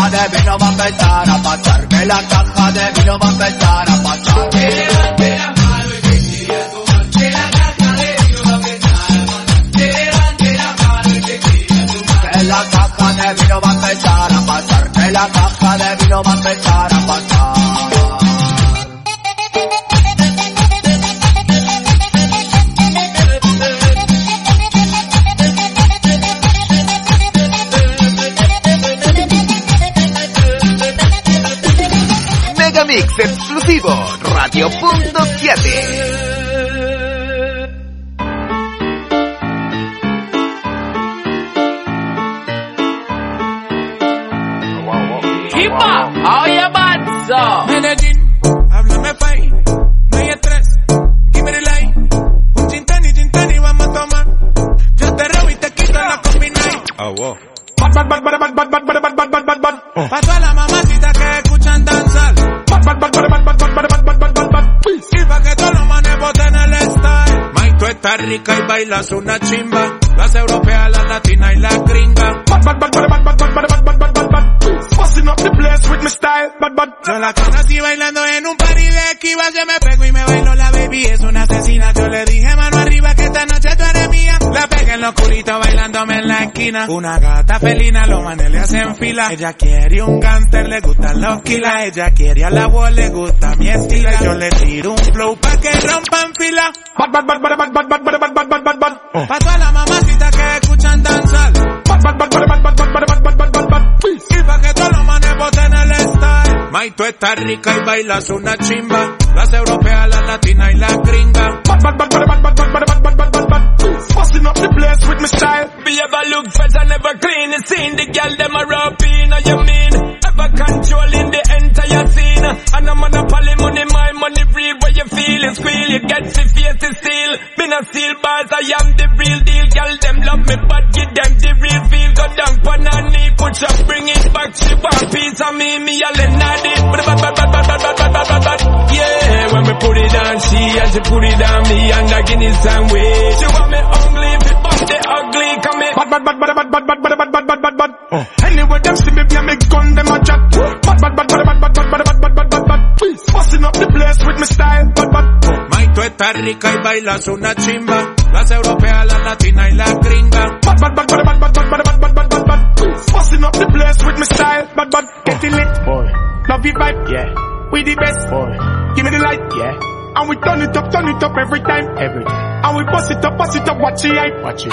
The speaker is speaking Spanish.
caja de vino va a empezar a pasar, que la caja de vino va a empezar a pasar. Que levante la mano y que tire a tomar, que la caja de vino va a empezar a pasar. Que levante la mano y que tire a tomar, que la caja de vino va a empezar a pasar, que la caja de vino va a empezar a pasar. Mix exclusivo Radio Punto 7. Oye, Manso. Medellín, háblame país, no hay estrés, give me the light. Un gin tonic, vamos a tomar. Yo te robo y te quito la combination. Oh, wow. Bad. Pa' todas las mamacitas que escuchan danzar. Bad. Y pa' que todos los manes boten el style. May, tú estás rica y bailas una chimba. Las europeas, las latinas y las gringas. Bad. Busting up the place with my style. Bad. Yo la conocí bailando en un party de esquivas. Yo me pego y me bailo, la baby es una asesina. Yo le dije mano arriba que esta noche tú eres mía. La pegué en lo oscurito bailándome en la esquina. Una gata felina, los manes le hacen fila. Ella quiere un gánster, le gustan los kilas. Ella quiere a la voz, le gusta mi estilo. Yo le tiro un flow pa' que rompan fila. Bad. Pa' todas las mamacitas que escuchan danzar. Bad. Y pa' que todos los manes boten el style. May, tú estás rica y bailas una chimba. Las europeas, las latinas y las gringas. Bad. Busting up the place with my style. Be ever look fresh and never clean. You seen the girl them a rap in, you mean? Ever controlling the entire scene. And I'm on a poly money, my money real. Where you feel it squeal, you get the face to steal. Me not steal bars, I am the real deal. Girl them love me but give them the real feel. Go down pan and knee, push up, bring it back. She want piece of me a Lenadi. Yeah, when me put it on she and she put it on me. And I give it some way. She want me ugly, if it bust the ugly, come in. Bad. Anyway, them see me be a me gun, them a chat. Bad. Busting up the place with my style. Bad. May, tú estás rica y bailas una chimba. Las europeas, las latinas y las gringas. Bad. Busting up the place with my style. Bad. Getting lit, boy. Love you vibe, yeah. We the best, boy. Give me the light, yeah. And we turn it up every time. And we bust it up, watch it hype. Watch it.